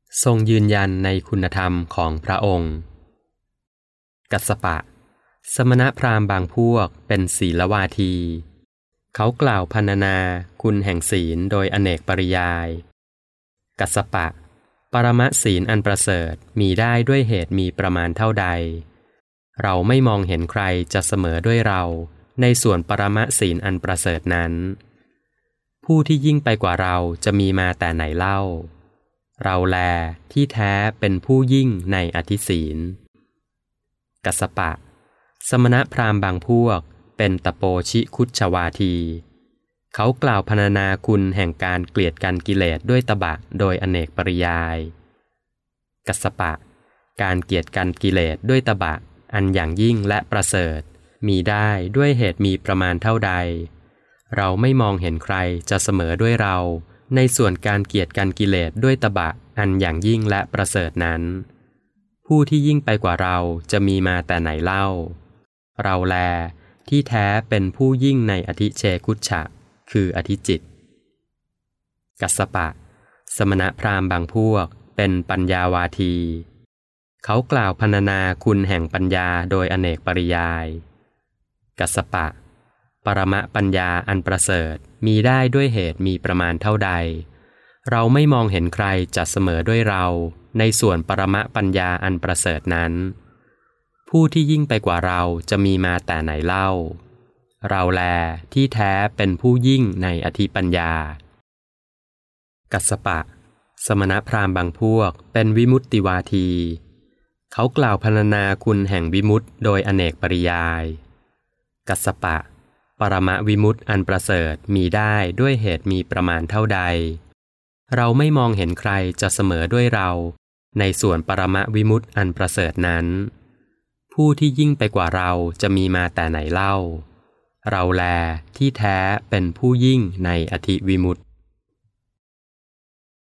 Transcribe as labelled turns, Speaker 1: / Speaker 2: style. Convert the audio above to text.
Speaker 1: ทรงยืนยันในคุณธรรมของพระองค์กัสสปะสมณพราหมณ์บางพวกเป็นศีลวาทีเขากล่าวพรรณนาคุณแห่งศีลโดยอเนกปริยายกัสสปะปรมศีลอันประเสริฐมีได้ด้วยเหตุมีประมาณเท่าใดเราไม่มองเห็นใครจะเสมอด้วยเราในส่วนปรมศีลอันประเสริฐนั้นผู้ที่ยิ่งไปกว่าเราจะมีมาแต่ไหนเล่าเราแลที่แท้เป็นผู้ยิ่งในอธิศีลกัสสปะสมณพราหมณ์บางพวกเป็นตโปชิคุชวาทีเขากล่าวพรรณนาคุณแห่งการเกลียดกันกิเลสด้วยตบะโดยอเนกปริยายกัสสปะการเกลียดกันกิเลสด้วยตบะอันอย่างยิ่งและประเสริฐมีได้ด้วยเหตุมีประมาณเท่าใดเราไม่มองเห็นใครจะเสมอด้วยเราในส่วนการเกลียดกันกิเลสด้วยตบะอันอย่างยิ่งและประเสริฐนั้นผู้ที่ยิ่งไปกว่าเราจะมีมาแต่ไหนเล่าเราแลที่แท้เป็นผู้ยิ่งในอธิเชคุชฉะคืออธิจิตกัสสปะสมณพราหมณ์บางพวกเป็นปัญญาวาทีเขากล่าวพรรณนาคุณแห่งปัญญาโดยอเนกปริยายกัสสปะปรมปัญญาอันประเสริฐมีได้ด้วยเหตุมีประมาณเท่าใดเราไม่มองเห็นใครจะเสมอด้วยเราในส่วนปรมปัญญาอันประเสริฐนั้นผู้ที่ยิ่งไปกว่าเราจะมีมาแต่ไหนเล่าเราแลที่แท้เป็นผู้ยิ่งในอธิปัญญากัสสปะสมณพราหมณ์บางพวกเป็นวิมุตติวาทีเขากล่าวพรรณนาคุณแห่งวิมุตติโดยอเนกปริยายกัสสปะปรมวิมุตติอันประเสริฐมีได้ด้วยเหตุมีประมาณเท่าใดเราไม่มองเห็นใครจะเสมอด้วยเราในส่วนปรมวิมุตติอันประเสริฐนั้นผู้ที่ยิ่งไปกว่าเราจะมีมาแต่ไหนเล่าเราแลที่แท้เป็นผู้ยิ่งในอธิวิมุตติ